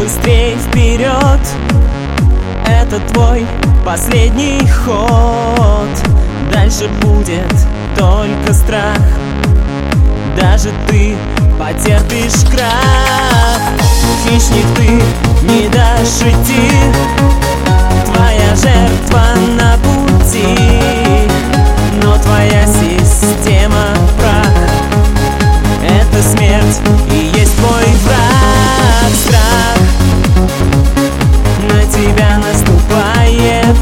быстрей вперед. Это твой последний ход. Дальше будет только страх. Даже ты потерпишь крах. Хищник, ты не дашь идти. Твоя жертва на пути, но твоя система прах. Это смерть и есть твой враг. Страх на тебя наступает,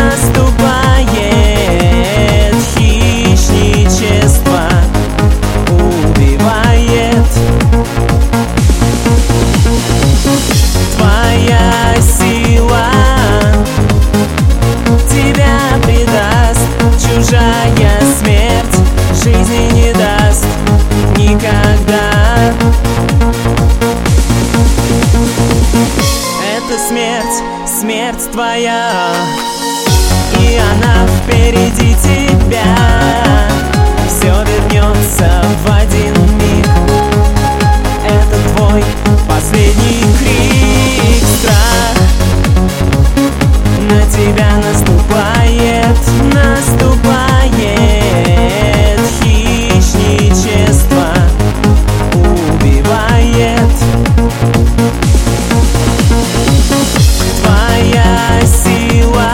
наступает. Хищничество убивает. Твоя сила тебя предаст. Чужая смерть жизни не даст никогда. Это смерть, смерть твоя, и она впереди тебя. Все вернется в один миг. Это твой последний крик. Страх на тебя наступает, наступает. Хищничество убивает. Твоя сила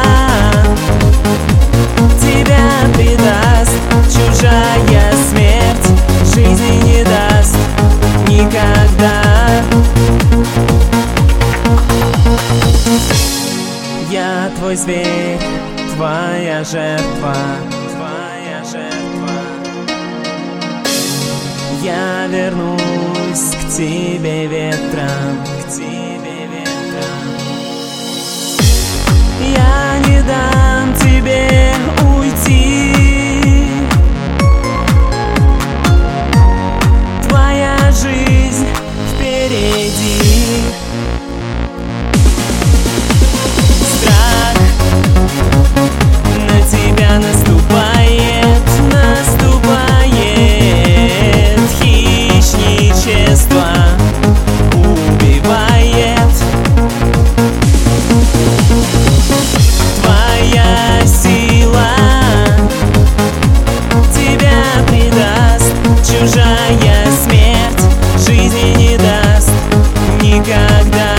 тебя предаст. Чужая смерть жизни не даст никогда. Я твой зверь, твоя жертва, твоя жертва. Я вернусь к тебе ветром, к тебе ветром. Я не дам тебе уйти. Твоя жизнь впереди. Страх на тебя наступает, наступает. Хищничество убивает. Твоя сила тебя предаст. Чужая смерть жизни не даст никогда.